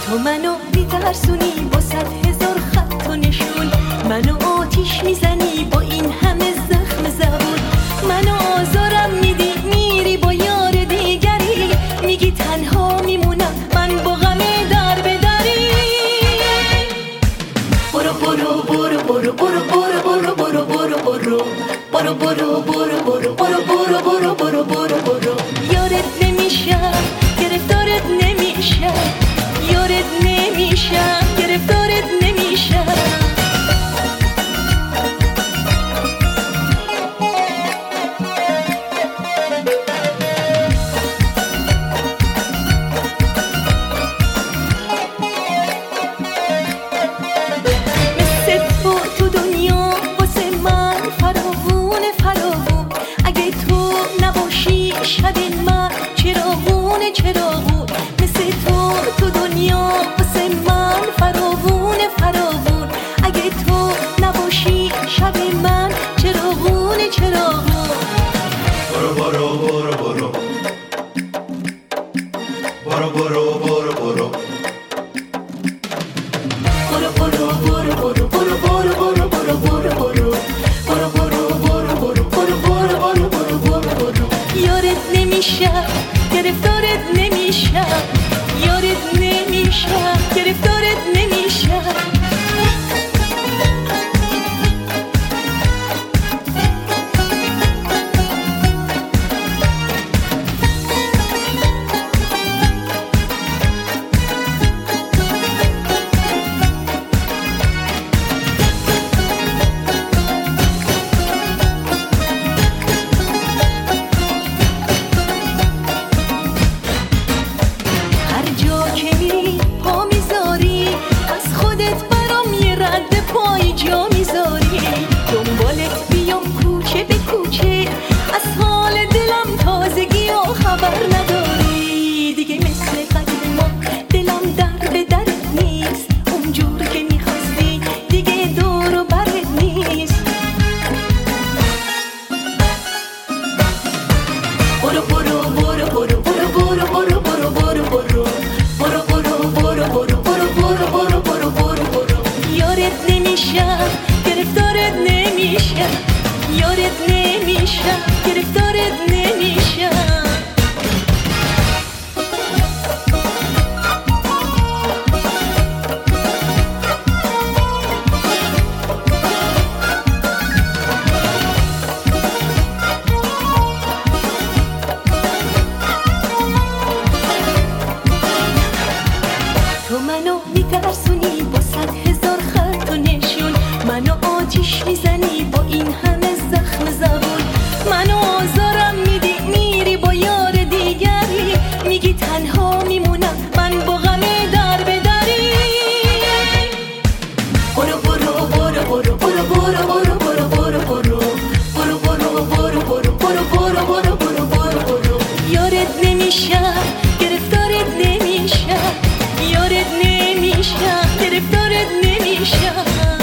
تو منو میترسونی با 100,000 خط و نشون، منو آتیش میزنی با این همه زخم زبون، منو آزارم میدی میری با یار دیگری، میگی تنها میمونم من با غم در به دری. برو برو برو برو برو برو برو برو برو برو برو برو برو برو برو برو برو برو برو یارت نمیشم گرفتارت نمیشم، یارت نمیشم گرفتارت نمیشم. مثل تو دنیا واسه من فراوون فراوون، اگه تو نباشی شب من چراغون چراغون. مثل تو دنیا واسه من فراوون فراوون، اگه تو نباشی شب من چراغون چراغون. برو برو برو برو برو برو برو برو یارت نمیشم گرفتارت نمیشم، یارت نمیشم گرفتارت نمیشم. دنبالت بیام کوچه به کوچه، از حال دلم تازگی و خبر نداری. دیگه مثل قدیما دلم در به درت نیست، اونجور که میخواستی دیگه دور و برت نیست. برو برو برو برو برو برو برو برو برو برو برو برو برو برو برو برو برو برو برو یارت نمیشم گرفتارت نمیشم، یارت نمیشم گرفتارت نمیشم. تو منو میترسونی با 100,000 خط و نشون، منو آتیش میزنی با این همه زخم زبون، منو آزارم میدی میری با یار دیگری، میگی تنها میمونم من با غم در به دری. برو برو برو برو برو برو برو برو برو برو برو برو برو برو برو برو برو برو برو یارت نمیشم گرفتارت نمیشم، یارت نمیشم گرفتارت نمیشم.